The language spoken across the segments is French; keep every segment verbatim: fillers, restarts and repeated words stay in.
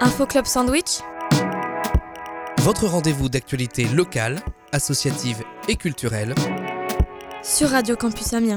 Info Club Sandwich, votre rendez-vous d'actualité locale, associative et culturelle sur Radio Campus Amiens.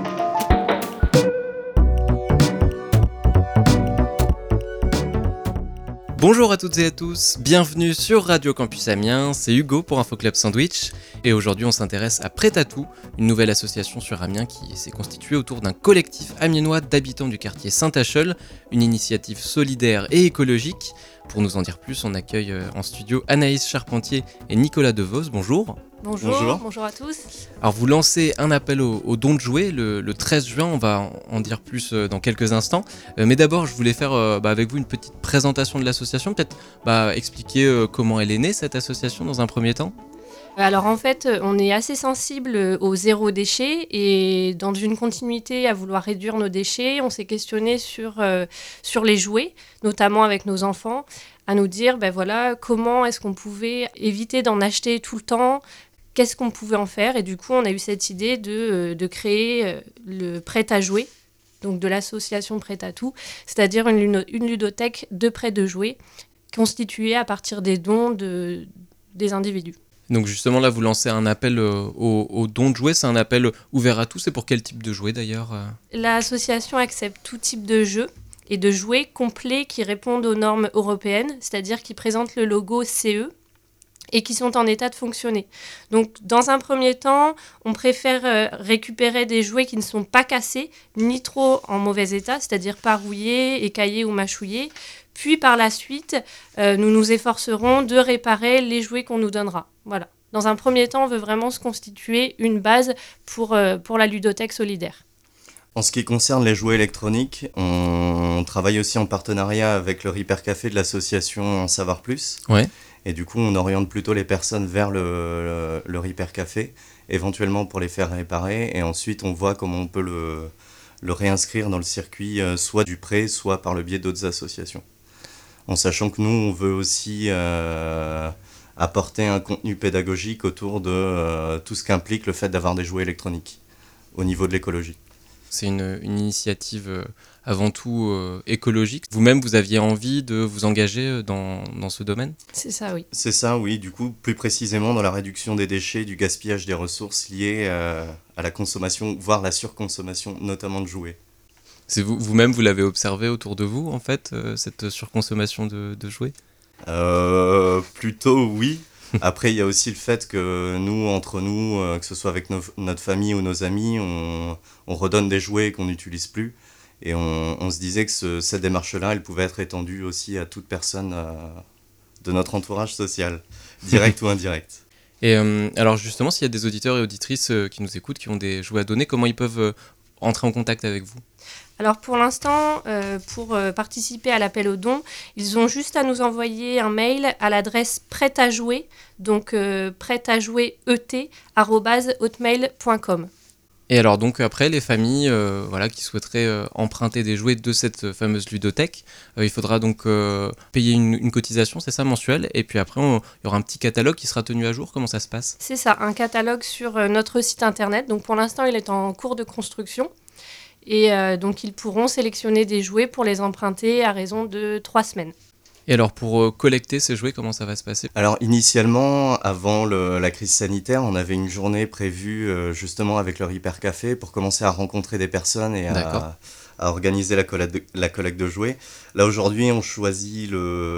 Bonjour à toutes et à tous, bienvenue sur Radio Campus Amiens, c'est Hugo pour Info Club Sandwich et aujourd'hui on s'intéresse à Prêt-à-tout, une nouvelle association sur Amiens qui s'est constituée autour d'un collectif amiénois d'habitants du quartier Saint-Acheul, une initiative solidaire et écologique. Pour nous en dire plus, on accueille en studio Anaïs Charpentier et Nicolas Devos, bonjour. Bonjour, bonjour, bonjour à tous. Alors vous lancez un appel au, au don de jouets le, le treize juin, on va en, en dire plus euh, dans quelques instants. Euh, mais d'abord je voulais faire euh, bah, avec vous une petite présentation de l'association, peut-être bah, expliquer euh, comment elle est née cette association dans un premier temps. Alors en fait, on est assez sensible au zéro déchet et dans une continuité à vouloir réduire nos déchets, on s'est questionné sur, euh, sur les jouets, notamment avec nos enfants, à nous dire ben voilà, comment est-ce qu'on pouvait éviter d'en acheter tout le temps, qu'est-ce qu'on pouvait en faire. Et du coup, on a eu cette idée de, de créer le prêt à jouer, donc de l'association Prêt-à-tout, c'est-à-dire une, une ludothèque de prêt de jouets constituée à partir des dons de, des individus. Donc justement là vous lancez un appel au, au don de jouets, c'est un appel ouvert à tous, c'est pour quel type de jouets d'ailleurs ? L'association accepte tout type de jeux et de jouets complets qui répondent aux normes européennes, c'est-à-dire qui présentent le logo C E et qui sont en état de fonctionner. Donc dans un premier temps, on préfère euh, récupérer des jouets qui ne sont pas cassés, ni trop en mauvais état, c'est-à-dire pas rouillés, écaillés ou mâchouillés. Puis par la suite, euh, nous nous efforcerons de réparer les jouets qu'on nous donnera. Voilà. Dans un premier temps, on veut vraiment se constituer une base pour, euh, pour la ludothèque solidaire. En ce qui concerne les jouets électroniques, on travaille aussi en partenariat avec le Repair Café de l'association En Savoir Plus. Ouais. Et du coup, on oriente plutôt les personnes vers le, le, le Repair Café, éventuellement pour les faire réparer. Et ensuite, on voit comment on peut le, le réinscrire dans le circuit, euh, soit du prêt, soit par le biais d'autres associations. En sachant que nous, on veut aussi euh, apporter un contenu pédagogique autour de euh, tout ce qu'implique le fait d'avoir des jouets électroniques au niveau de l'écologie. C'est une, une initiative euh, avant tout euh, écologique. Vous-même, vous aviez envie de vous engager dans, dans ce domaine ? C'est ça, oui. C'est ça, oui. Du coup, plus précisément dans la réduction des déchets, du gaspillage des ressources liées euh, à la consommation, voire la surconsommation, notamment de jouets. C'est vous, vous-même, vous l'avez observé autour de vous, en fait, euh, cette surconsommation de, de jouets ? euh, Plutôt oui. Après, il y a aussi le fait que nous, entre nous, euh, que ce soit avec nos, notre famille ou nos amis, on, on redonne des jouets qu'on n'utilise plus. Et on, on se disait que ce, cette démarche-là, elle pouvait être étendue aussi à toute personne euh, de notre entourage social, direct ou indirect. Et euh, alors justement, s'il y a des auditeurs et auditrices euh, qui nous écoutent, qui ont des jouets à donner, comment ils peuvent euh, entrer en contact avec vous ? Alors pour l'instant, euh, pour euh, participer à l'appel aux dons, ils ont juste à nous envoyer un mail à l'adresse prêt à jouer, donc euh, prêt à jouer e t arobase hotmail point com. Et alors donc après, les familles euh, voilà, qui souhaiteraient euh, emprunter des jouets de cette fameuse ludothèque, euh, il faudra donc euh, payer une, une cotisation, c'est ça, mensuelle, et puis après on, il y aura un petit catalogue qui sera tenu à jour. Comment ça se passe ? C'est ça, un catalogue sur euh, notre site internet, donc pour l'instant il est en cours de construction. Et euh, donc, ils pourront sélectionner des jouets pour les emprunter à raison de trois semaines. Et alors, pour euh, collecter ces jouets, comment ça va se passer ? Alors, initialement, avant le, la crise sanitaire, on avait une journée prévue euh, justement avec le Repair Café pour commencer à rencontrer des personnes et à, à organiser la collecte, de, la collecte de jouets. Là, aujourd'hui, on choisit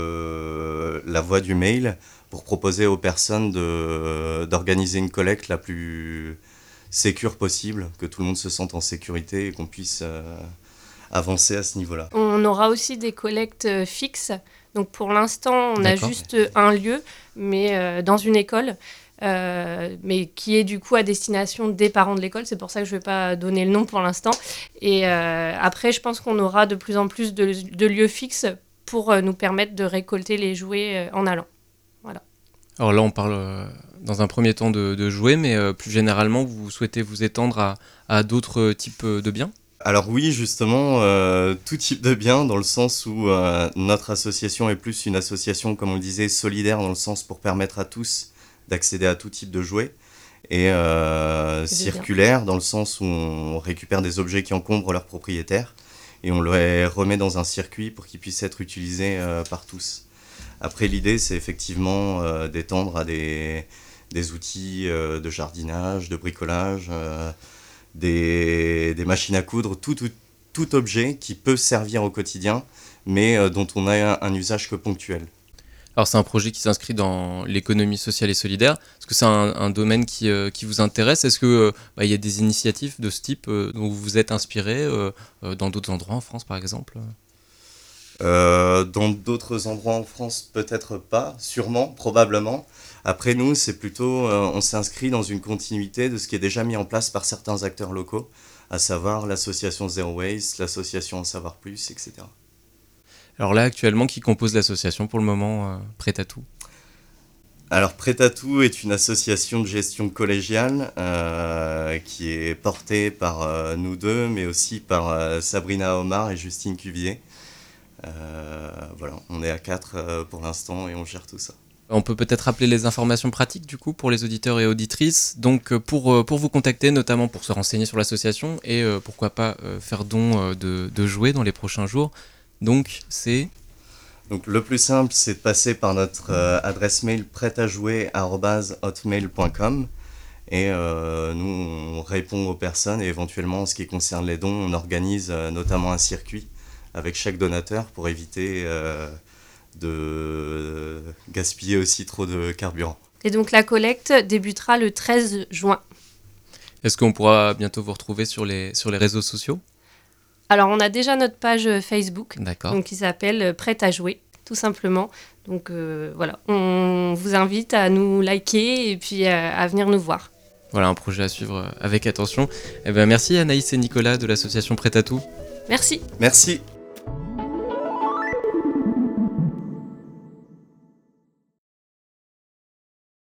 le, la voie du mail pour proposer aux personnes de, d'organiser une collecte la plus sécure possible, que tout le monde se sente en sécurité et qu'on puisse euh, avancer à ce niveau-là. On aura aussi des collectes euh, fixes. Donc pour l'instant, on D'accord. a juste un lieu, mais euh, dans une école, euh, mais qui est du coup à destination des parents de l'école. C'est pour ça que je ne vais pas donner le nom pour l'instant. Et euh, après, je pense qu'on aura de plus en plus de, de lieux fixes pour euh, nous permettre de récolter les jouets euh, en allant. Voilà. Alors là, on parle euh, dans un premier temps de, de jouets, mais euh, plus généralement, vous souhaitez vous étendre à, à d'autres types de biens ? Alors oui, justement, euh, tout type de biens, dans le sens où euh, notre association est plus une association, comme on le disait, solidaire, dans le sens pour permettre à tous d'accéder à tout type de jouets, et euh, circulaire, dans le sens où on récupère des objets qui encombrent leurs propriétaires. et on les remet dans un circuit pour qu'ils puissent être utilisés euh, par tous. Après, l'idée, c'est effectivement euh, d'étendre à des, des outils euh, de jardinage, de bricolage, euh, des, des machines à coudre, tout, tout, tout objet qui peut servir au quotidien, mais euh, dont on a un, un usage que ponctuel. Alors c'est un projet qui s'inscrit dans l'économie sociale et solidaire. Est-ce que c'est un, un domaine qui, euh, qui vous intéresse ? Est-ce qu'il euh, bah, y a des initiatives de ce type euh, dont vous vous êtes inspiré euh, euh, dans d'autres endroits en France par exemple ? Euh, dans d'autres endroits en France, peut-être pas, sûrement, probablement. Après nous, c'est plutôt, euh, on s'inscrit dans une continuité de ce qui est déjà mis en place par certains acteurs locaux, à savoir l'association Zero Waste, l'association En Savoir Plus, et cetera. Alors là, actuellement, qui compose l'association pour le moment, euh, Prêt à tout ? Alors Prêt à tout est une association de gestion collégiale euh, qui est portée par euh, nous deux, mais aussi par euh, Sabrina Omar et Justine Cuvier. Euh, voilà, on est à quatre euh, pour l'instant et on gère tout ça. On peut peut-être rappeler les informations pratiques du coup pour les auditeurs et auditrices. Donc pour, pour vous contacter, notamment pour se renseigner sur l'association et euh, pourquoi pas euh, faire don euh, de, de jouets dans les prochains jours. Donc c'est... Donc le plus simple, c'est de passer par notre euh, adresse mail prêtajouer arobase hotmail point com et euh, nous on répond aux personnes et éventuellement en ce qui concerne les dons, on organise euh, notamment un circuit avec chaque donateur pour éviter euh, de gaspiller aussi trop de carburant. Et donc la collecte débutera le treize juin. Est-ce qu'on pourra bientôt vous retrouver sur les, sur les réseaux sociaux ? Alors on a déjà notre page Facebook, D'accord. donc qui s'appelle Prêt à jouer, tout simplement. Donc euh, voilà, on vous invite à nous liker et puis à, à venir nous voir. Voilà, un projet à suivre avec attention. Eh ben, merci Anaïs et Nicolas de l'association Prêt à tout. Merci. Merci.